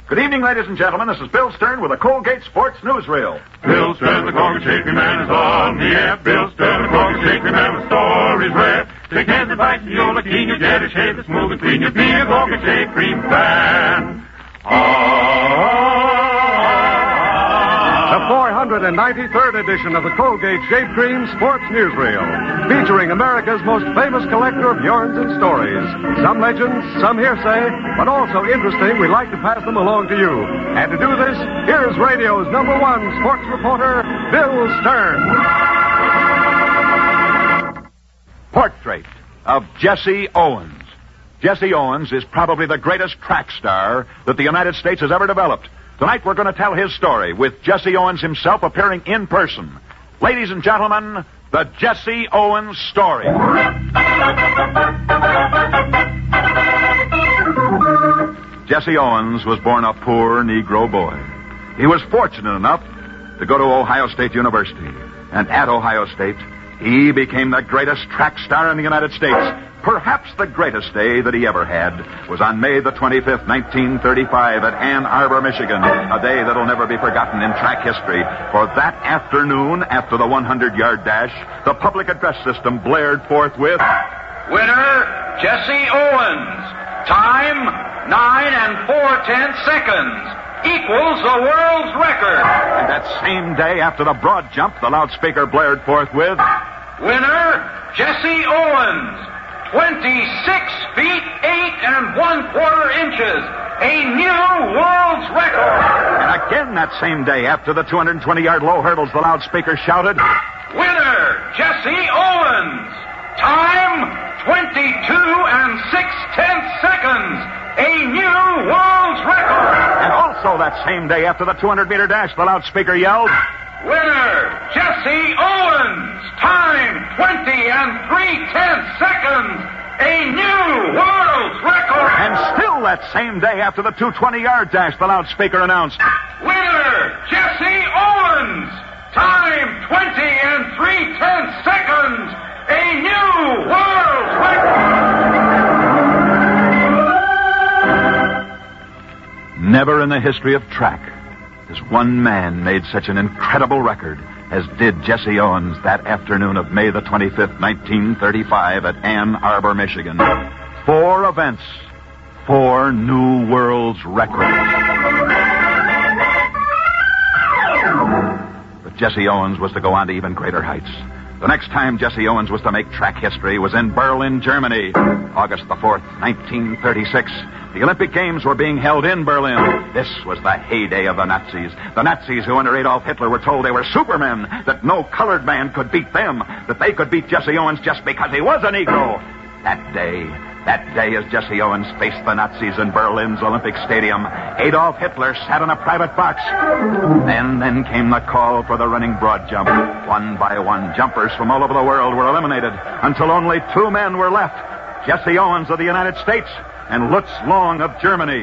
Good evening, ladies and gentlemen. This is Bill Stern with a Colgate Sports Newsreel. Bill Stern, the Colgate Shakery Man, is on the air. Bill Stern, the Colgate Shakery Man, with stories rare. Take hands and bites, and you'll look keen. You'll get a shave that's smooth and clean. You'll be a Colgate Shake Cream fan. The 493rd edition of the Colgate Shave Cream Sports Newsreel, featuring America's most famous collector of yarns and stories. Some legends, some hearsay, but also interesting. We like to pass them along to you. And to do this, here's radio's #1 sports reporter, Bill Stern. Portrait of Jesse Owens. Jesse Owens is probably the greatest track star that the United States has ever developed. Tonight we're going to tell his story with Jesse Owens himself appearing in person. Ladies and gentlemen, the Jesse Owens story. Jesse Owens was born a poor Negro boy. He was fortunate enough to go to Ohio State University. And at Ohio State, he became the greatest track star in the United States. Perhaps the greatest day that he ever had was on May the 25th, 1935 at Ann Arbor, Michigan, a day that'll never be forgotten in track history. For that afternoon, after the 100-yard dash, the public address system blared forth with... Winner, Jesse Owens. Time, 9 4/10 seconds. Equals the world's record. And that same day, after the broad jump, the loudspeaker blared forth with... Winner, Jesse Owens. 26 feet, 8 1/4 inches. A new world's record. And again that same day, after the 220-yard low hurdles, the loudspeaker shouted... Winner, Jesse Owens. Time, 22 6/10 seconds. A new world's record. And also that same day, after the 200-meter dash, the loudspeaker yelled... Winner, Jesse Owens. Time, 20 3/10 seconds. A new world's record. And still that same day, after the 220-yard dash, the loudspeaker announced... Winner, Jesse Owens. Time, 20 3/10 seconds. A new world's record. Never in the history of track has one man made such an incredible record as did Jesse Owens that afternoon of May the 25th, 1935 at Ann Arbor, Michigan. 4 events, 4 new world's records. But Jesse Owens was to go on to even greater heights. The next time Jesse Owens was to make track history was in Berlin, Germany, August the 4th, 1936. The Olympic Games were being held in Berlin. This was the heyday of the Nazis. The Nazis who under Adolf Hitler were told they were supermen, that no colored man could beat them, that they could beat Jesse Owens just because he was a Negro. That day as Jesse Owens faced the Nazis in Berlin's Olympic Stadium, Adolf Hitler sat in a private box. Then came the call for the running broad jump. One by one, jumpers from all over the world were eliminated until only 2 men were left. Jesse Owens of the United States and Lutz Long of Germany.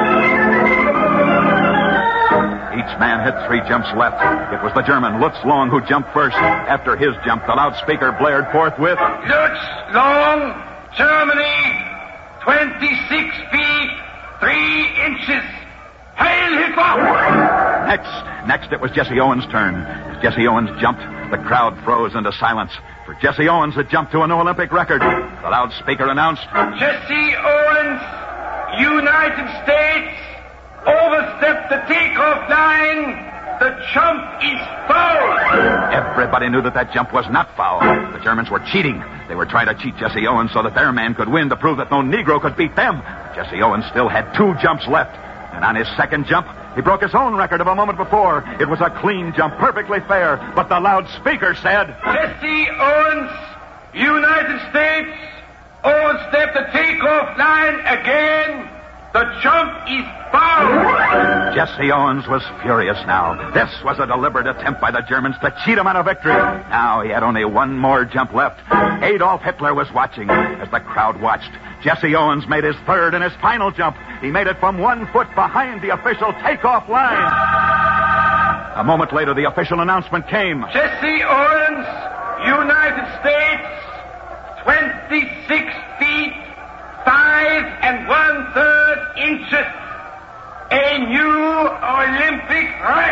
Each man had 3 jumps left. It was the German Lutz Long who jumped first. After his jump, the loudspeaker blared forth with... Lutz Long, Germany, 26 feet, 3 inches. Hail Hitler! Next it was Jesse Owens' turn. As Jesse Owens jumped, the crowd froze into silence. For Jesse Owens had jumped to a new Olympic record. The loudspeaker announced... Jesse Owens, United States, overstepped the takeoff line. The jump is foul. Everybody knew that jump was not foul. The Germans were cheating. They were trying to cheat Jesse Owens so that their man could win to prove that no Negro could beat them. Jesse Owens still had 2 jumps left. And on his second jump, he broke his own record of a moment before. It was a clean jump, perfectly fair. But the loudspeaker said... Jesse Owens, United States, overstepped the takeoff line again. The jump is foul. Jesse Owens was furious now. This was a deliberate attempt by the Germans to cheat him out of victory. Now he had only 1 more jump left. Adolf Hitler was watching. As the crowd watched, Jesse Owens made his 3rd and his final jump. He made it from 1 foot behind the official takeoff line. A moment later, the official announcement came. Jesse Owens, United States, 26 feet, 5 1/3 inches. A new Olympic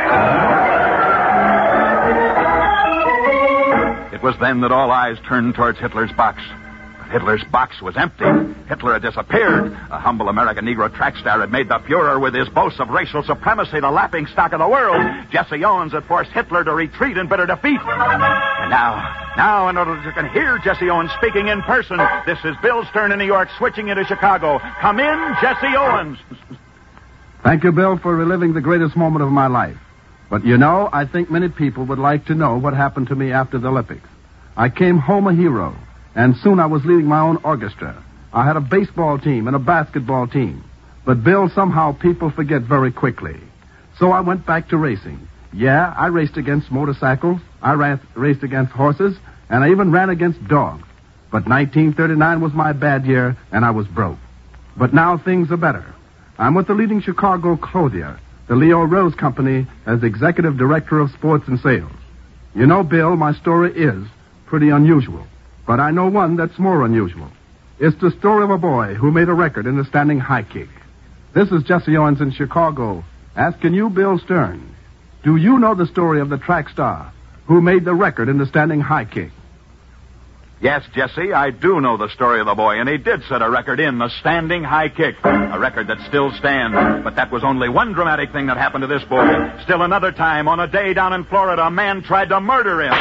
record. It was then that all eyes turned towards Hitler's box. But Hitler's box was empty. Hitler had disappeared. A humble American Negro track star had made the Fuhrer, with his boasts of racial supremacy, the laughing stock of the world. Jesse Owens had forced Hitler to retreat in bitter defeat. And now, in order that you can hear Jesse Owens speaking in person, this is Bill Stern in New York, switching into Chicago. Come in, Jesse Owens. Thank you, Bill, for reliving the greatest moment of my life. But you know, I think many people would like to know what happened to me after the Olympics. I came home a hero, and soon I was leading my own orchestra. I had a baseball team and a basketball team. But, Bill, somehow people forget very quickly. So I went back to racing. Yeah, I raced against motorcycles, I raced against horses, and I even ran against dogs. But 1939 was my bad year, and I was broke. But now things are better. I'm with the leading Chicago clothier, the Leo Rose Company, as executive director of sports and sales. You know, Bill, my story is pretty unusual. But I know one that's more unusual. It's the story of a boy who made a record in the standing high kick. This is Jesse Owens in Chicago, asking you, Bill Stern, do you know the story of the track star who made the record in the standing high kick? Yes, Jesse, I do know the story of the boy, and he did set a record in the standing high kick, a record that still stands. But that was only one dramatic thing that happened to this boy. Still another time, on a day down in Florida, a man tried to murder him.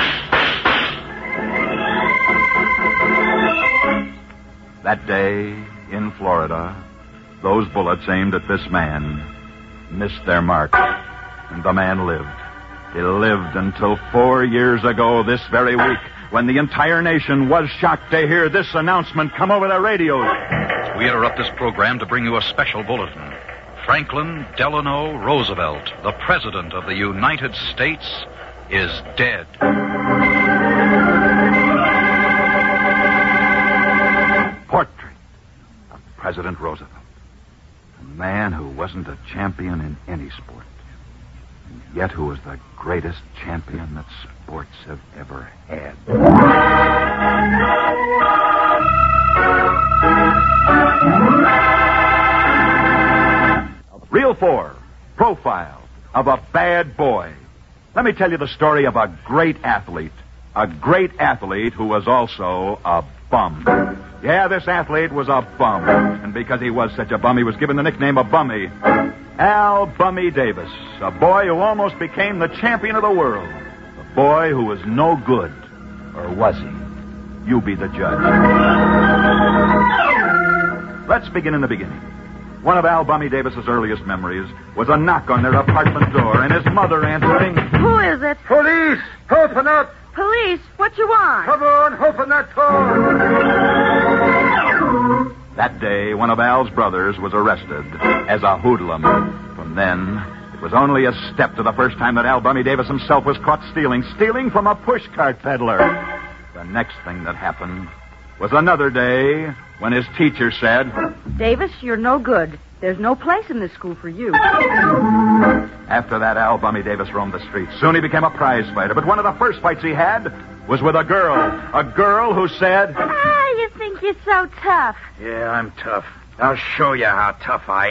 That day, in Florida, those bullets aimed at this man missed their mark, and the man lived. He lived until 4 years ago this very week, when the entire nation was shocked to hear this announcement come over the radios. We interrupt this program to bring you a special bulletin. Franklin Delano Roosevelt, the President of the United States, is dead. Portrait of President Roosevelt. A man who wasn't a champion in any sport, and yet who was the greatest champion that sports have ever had. Reel 4, Profile of a Bad Boy. Let me tell you the story of a great athlete who was also a bum. Yeah, this athlete was a bum, and because he was such a bum, he was given the nickname of Bummy. Al Bummy Davis, a boy who almost became the champion of the world. A boy who was no good. Or was he? You be the judge. Let's begin in the beginning. One of Al Bummy Davis's earliest memories was a knock on their apartment door, and his mother answering. Who is it? Police! Open up! Police, what you want? Come on, open that door! That day, one of Al's brothers was arrested as a hoodlum. From then, it was only a step to the first time that Al Bummy Davis himself was caught stealing from a pushcart peddler. The next thing that happened was another day when his teacher said, Davis, you're no good. There's no place in this school for you. After that, Al Bummy Davis roamed the streets. Soon he became a prize fighter, but one of the first fights he had was with a girl who said, You think you're so tough. Yeah, I'm tough. I'll show you how tough I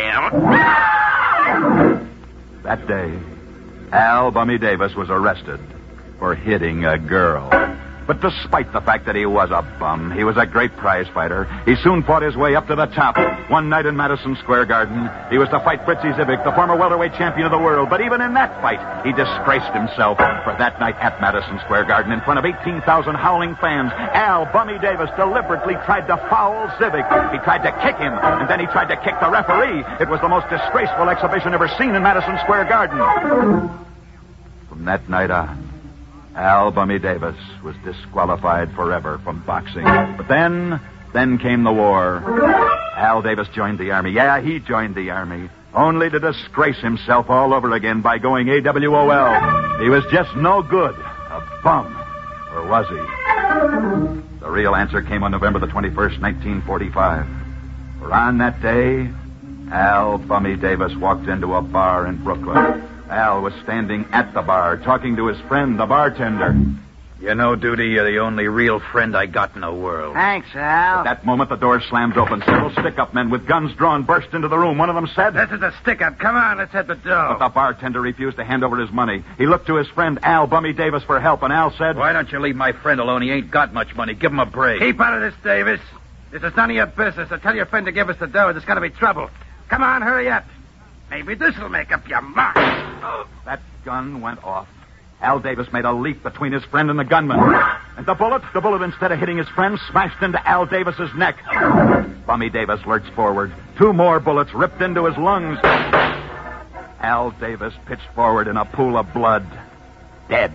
am. That day, Al Bummy Davis was arrested for hitting a girl. But despite the fact that he was a bum, he was a great prize fighter. He soon fought his way up to the top. One night in Madison Square Garden, he was to fight Fritzy Zivik, the former welterweight champion of the world. But even in that fight, he disgraced himself. For that night at Madison Square Garden, in front of 18,000 howling fans, Al Bummy Davis deliberately tried to foul Zivik. He tried to kick him, and then he tried to kick the referee. It was the most disgraceful exhibition ever seen in Madison Square Garden. From that night on, Al Bummy Davis was disqualified forever from boxing. But then came the war. Al Davis joined the Army. Yeah, he joined the Army, only to disgrace himself all over again by going AWOL. He was just no good. A bum. Or was he? The real answer came on November the 21st, 1945. For on that day, Al Bummy Davis walked into a bar in Brooklyn. Al was standing at the bar, talking to his friend, the bartender. You know, Duty, you're the only real friend I got in the world. Thanks, Al. At that moment, the door slammed open. Several stick-up men with guns drawn burst into the room. One of them said... This is a stick-up. Come on, let's hit the door. But the bartender refused to hand over his money. He looked to his friend Al Bummy Davis for help, and Al said... Why don't you leave my friend alone? He ain't got much money. Give him a break. Keep out of this, Davis. This is none of your business. So tell your friend to give us the dough. There's going to be trouble. Come on, hurry up. Maybe this'll make up your mind. That gun went off. Al Davis made a leap between his friend and the gunman. And the bullet, instead of hitting his friend, smashed into Al Davis's neck. Bummy Davis lurched forward. 2 more bullets ripped into his lungs. Al Davis pitched forward in a pool of blood. Dead.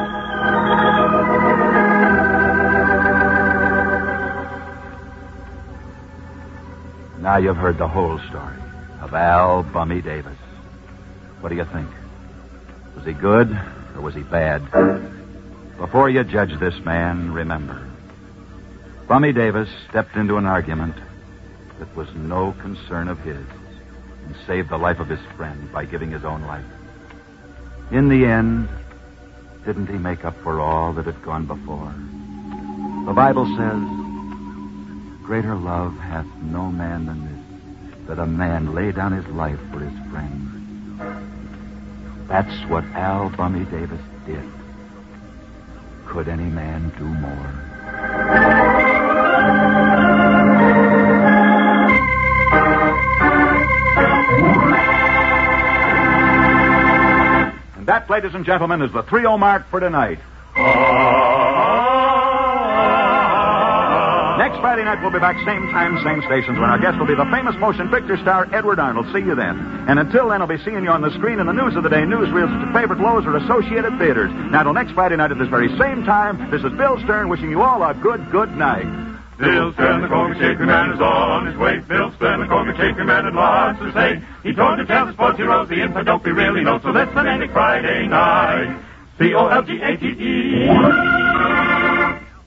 Now you've heard the whole story of Al Bummy Davis. What do you think? Was he good or was he bad? Before you judge this man, remember, Bummy Davis stepped into an argument that was no concern of his and saved the life of his friend by giving his own life. In the end, didn't he make up for all that had gone before? The Bible says, greater love hath no man than this, that a man lay down his life for his friends. That's what Al Bummy Davis did. Could any man do more? And that, ladies and gentlemen, is the 3-0 mark for tonight. Next Friday night, we'll be back same time, same stations, when our guest will be the famous motion picture star Edward Arnold. See you then. And until then, I'll be seeing you on the screen in the news of the day, newsreels at your favorite Lowe's or Associated Theaters. Now, till next Friday night at this very same time, this is Bill Stern wishing you all a good night. Bill Stern, the Coca Shaker Man, is on his way. Bill Stern, the Coca Shaker Man, had lots to say. He told to tell the sports heroes the info don't be really know. So listen any Friday night. COLGATE.